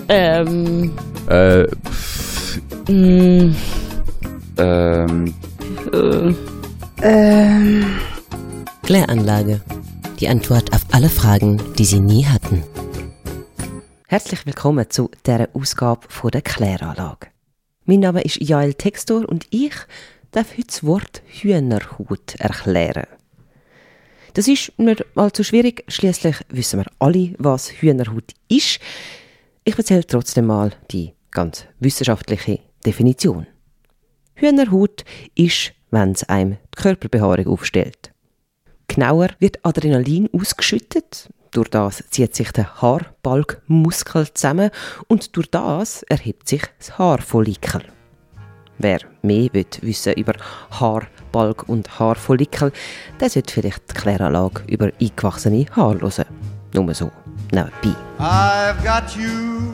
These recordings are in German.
Kläranlage. Die Antwort auf alle Fragen, die Sie nie hatten. Herzlich willkommen zu dieser Ausgabe von der Kläranlage. Mein Name ist Jael Textor und ich darf heute das Wort Hühnerhaut erklären. Das ist nicht allzu schwierig, schliesslich wissen wir alle, was Hühnerhaut ist. Ich erzähle trotzdem mal die ganz wissenschaftliche Definition. Hühnerhaut ist, wenn es einem die Körperbehaarung aufstellt. Genauer wird Adrenalin ausgeschüttet, durch das zieht sich der Haarbalgmuskel zusammen und durch das erhebt sich das Haarfollikel. Wer mehr wissen über Haarbalg und Haarfollikel, der sollte vielleicht die Kläranlage über eingewachsene Haare hören. Nur so, nebenbei. I've got you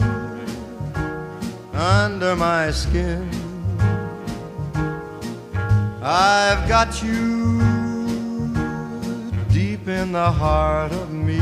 under my skin. I've got you deep in the heart of me.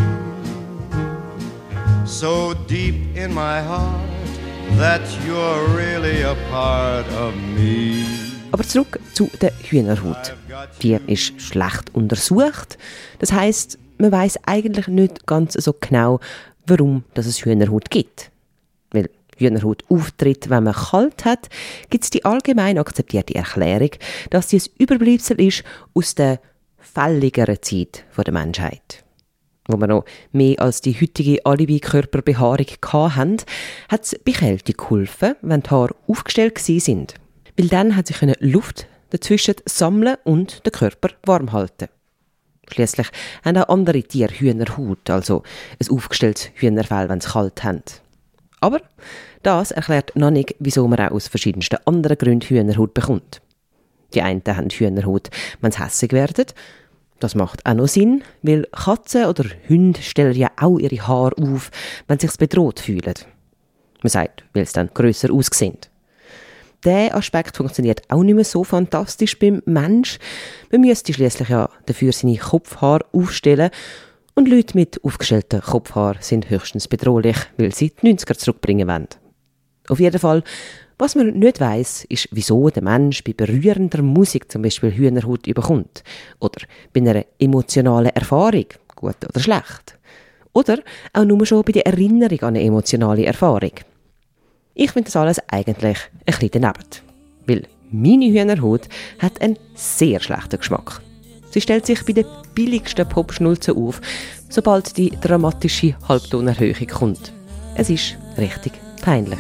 So deep in my heart that you're really a part of me. Aber zurück zu der Hühnerhaut. Die ist schlecht untersucht. Das heisst, man weiss eigentlich nicht ganz so genau, warum es Hühnerhaut gibt. Weil Hühnerhaut auftritt, wenn man kalt hat, gibt es die allgemein akzeptierte Erklärung, dass sie ein Überbleibsel ist aus der fälligeren Zeit der Menschheit. Wo wir noch mehr als die heutige Alibi-Körperbehaarung hatten, hat es bei Kälte geholfen, wenn die Haare aufgestellt waren. Weil dann hat sich Luft dazwischen sammeln und den Körper warm halten. Schliesslich haben auch andere Tiere Hühnerhaut, also ein aufgestelltes Hühnerfell, wenn sie kalt haben. Aber das erklärt noch nicht, wieso man auch aus verschiedensten anderen Gründen Hühnerhaut bekommt. Die einen haben Hühnerhaut, wenn sie hässig werden. Das macht auch noch Sinn, weil Katzen oder Hunde stellen ja auch ihre Haare auf, wenn sie sich bedroht fühlen. Man sagt, weil sie dann grösser aussehen. Dieser Aspekt funktioniert auch nicht mehr so fantastisch beim Mensch. Man müsste schliesslich ja dafür seine Kopfhaare aufstellen. Und Leute mit aufgestellten Kopfhaaren sind höchstens bedrohlich, weil sie die 90er zurückbringen wollen. Auf jeden Fall, was man nicht weiss, ist, wieso der Mensch bei berührender Musik zum Beispiel Hühnerhaut bekommt. Oder bei einer emotionalen Erfahrung, gut oder schlecht. Oder auch nur schon bei der Erinnerung an eine emotionale Erfahrung. Ich finde das alles eigentlich ein bisschen daneben. Weil meine Hühnerhaut hat einen sehr schlechten Geschmack. Sie stellt sich bei den billigsten Popschnulzen auf, sobald die dramatische Halbtonerhöhung kommt. Es ist richtig peinlich.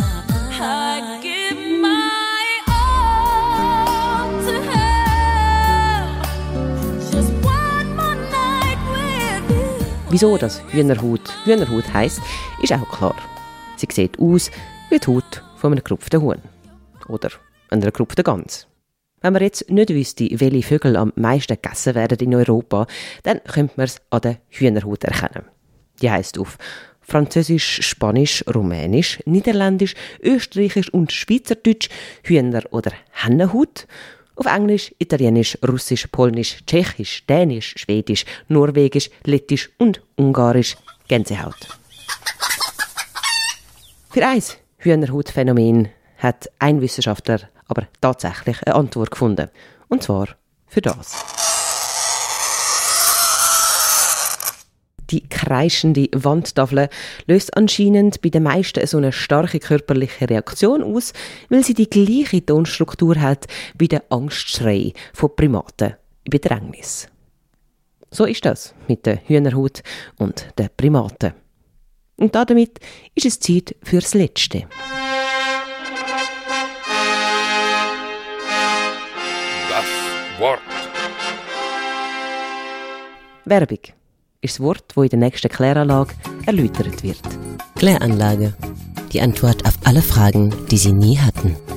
Wieso das Hühnerhaut heisst, ist auch klar. Sie sieht aus wie die Haut von einem gerupften Huhn. Oder einer gerupften Gans. Wenn man jetzt nicht wüsste, welche Vögel am meisten gegessen werden in Europa, dann könnte man es an der Hühnerhaut erkennen. Die heisst auf Französisch, Spanisch, Rumänisch, Niederländisch, Österreichisch und Schweizerdeutsch Hühner- oder Hennenhaut. Auf Englisch, Italienisch, Russisch, Polnisch, Tschechisch, Dänisch, Schwedisch, Norwegisch, Lettisch und Ungarisch Gänsehaut. Für ein Hühnerhautphänomen hat ein Wissenschaftler aber tatsächlich eine Antwort gefunden. Und zwar für das. Die kreischende Wandtafel löst anscheinend bei den meisten so eine starke körperliche Reaktion aus, weil sie die gleiche Tonstruktur hat wie der Angstschrei von Primaten in Bedrängnis. So ist das mit der Hühnerhaut und den Primaten. Und damit ist es Zeit fürs Letzte. Das Wort. Werbung ist das Wort, das in der nächsten Kläranlage erläutert wird. Kläranlage. Die Antwort auf alle Fragen, die Sie nie hatten.